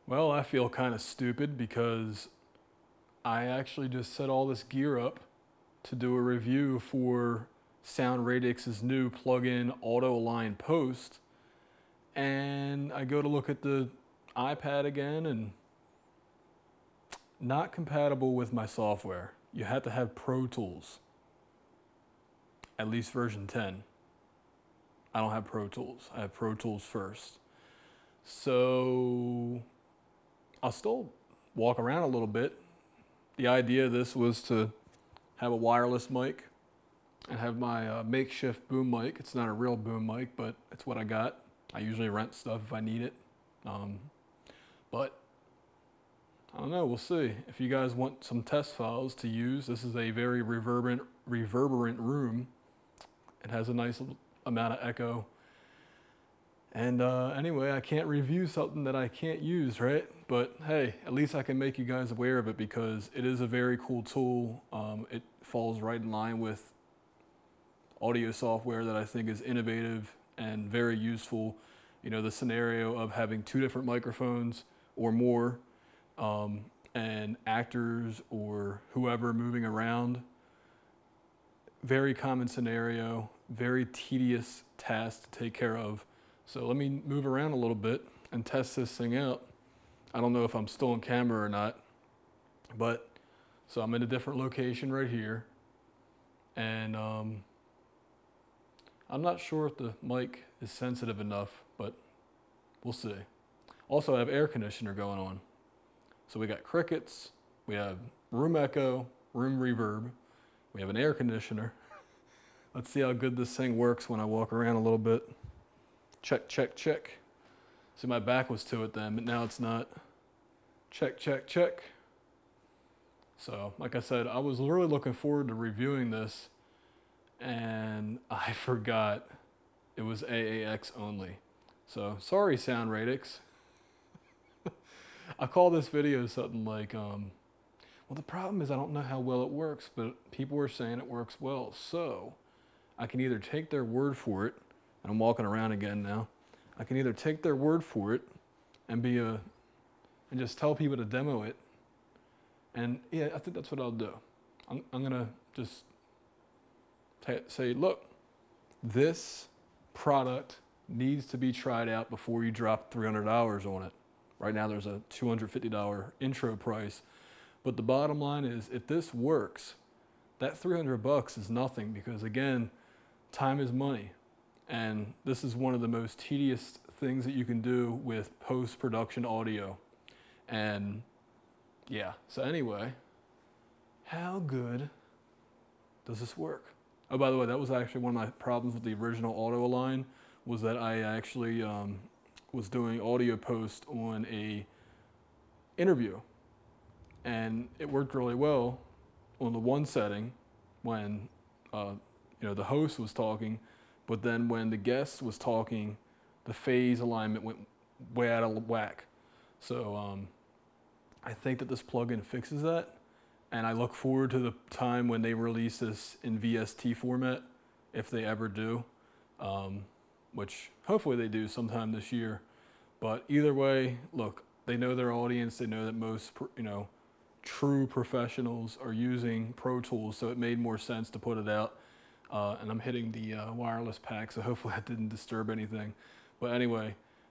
Well, I feel kind of stupid because I actually just set all this gear up to do a review for Sound Radix's new plug-in auto align post, and I go to look at the iPad again and not compatible with my software. You have to have Pro Tools, at least version 10. I don't have Pro Tools. I have Pro Tools first. So I'll still walk around a little bit. The idea of this was to have a wireless mic and have my makeshift boom mic. It's not a real boom mic, but it's what I got. I usually rent stuff if I need it. But I don't know, we'll see. If you guys want some test files to use, this is a very reverberant room. It has a nice amount of echo. And anyway, I can't review something that I can't use, right? But hey, at least I can make you guys aware of it because it is a very cool tool. It falls right in line with audio software that I think is innovative and very useful. You know, the scenario of having two different microphones or more, and actors or whoever moving around. Very common scenario, very tedious task to take care of. So let me move around a little bit and test this thing out. I don't know if I'm still on camera or not, but so I'm in a different location right here. And I'm not sure if the mic is sensitive enough, but we'll see. Also, I have air conditioner going on. So we got crickets, we have room echo, room reverb, we have an air conditioner. Let's see how good this thing works when I walk around a little bit. Check, check, check. See, my back was to it then, but now it's not. Check, check, check. So, like I said, I was really looking forward to reviewing this, and I forgot it was AAX only. So, sorry, Sound Radix. I call this video something like, well, the problem is I don't know how well it works, but people are saying it works well. So, I can either take their word for it, and I'm walking around again now. I can either take their word for it and and just tell people to demo it. And yeah, I think that's what I'll do. I'm gonna just say, look, this product needs to be tried out before you drop $300 on it. Right now there's a $250 intro price. But the bottom line is, if this works, that $300 is nothing because again, time is money. And this is one of the most tedious things that you can do with post-production audio. And yeah, so anyway, how good does this work? Oh, by the way, that was actually one of my problems with the original auto align was that I actually was doing audio post on a interview. And it worked really well on the one setting when the host was talking, but then when the guest was talking, the phase alignment went way out of whack. So I think that this plugin fixes that, and I look forward to the time when they release this in VST format, if they ever do, which hopefully they do sometime this year. But either way, look, they know their audience. They know that most, true professionals are using Pro Tools, so it made more sense to put it out. And I'm hitting the wireless pack, so hopefully that didn't disturb anything. But anyway,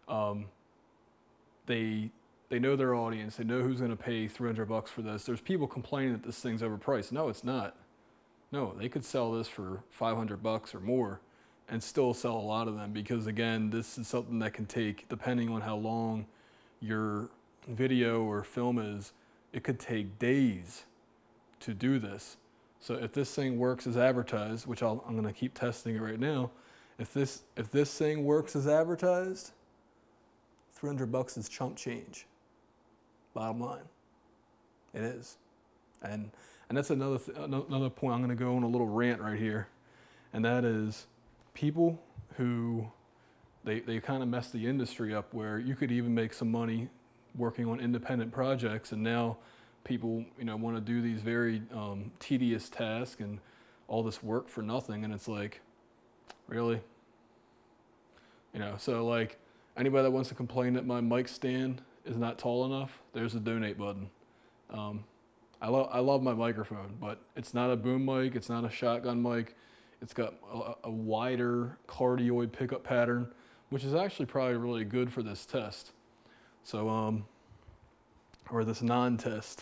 they know their audience. They know who's going to pay $300 for this. There's people complaining that this thing's overpriced. No, it's not. No, they could sell this for $500 or more and still sell a lot of them because again, this is something that can take, depending on how long your video or film is, it could take days to do this. So if this thing works as advertised, which I'm going to keep testing it right now, if this thing works as advertised, $300 is chump change. Bottom line, it is, and that's another point. I'm going to go on a little rant right here, and that is people who they kind of mess the industry up where you could even make some money working on independent projects, and now people want to do these very tedious tasks and all this work for nothing, and it's like, really, so like anybody that wants to complain that my mic stand is not tall enough, there's the donate button. I love my microphone, but it's not a boom mic, it's not a shotgun mic. It's got a wider cardioid pickup pattern, which is actually probably really good for this test. So, or this non-test.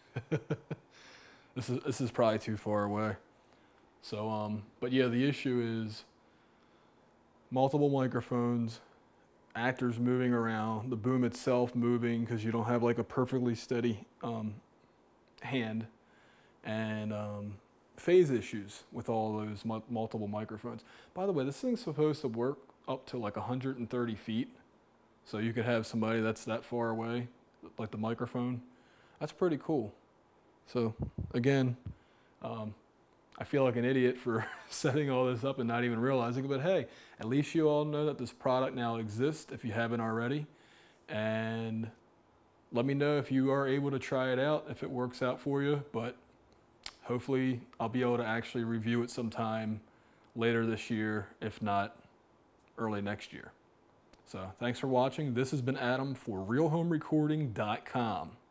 This is probably too far away. So, but yeah, the issue is multiple microphones, actors moving around, the boom itself moving because you don't have like a perfectly steady hand, and phase issues with all those multiple microphones. By the way, this thing's supposed to work up to like 130 feet. So you could have somebody that's that far away, like the microphone. That's pretty cool. So again, I feel like an idiot for setting all this up and not even realizing it, but hey, at least you all know that this product now exists if you haven't already. And let me know if you are able to try it out, if it works out for you, but hopefully I'll be able to actually review it sometime later this year, if not early next year. So thanks for watching. This has been Adam for RealHomeRecording.com.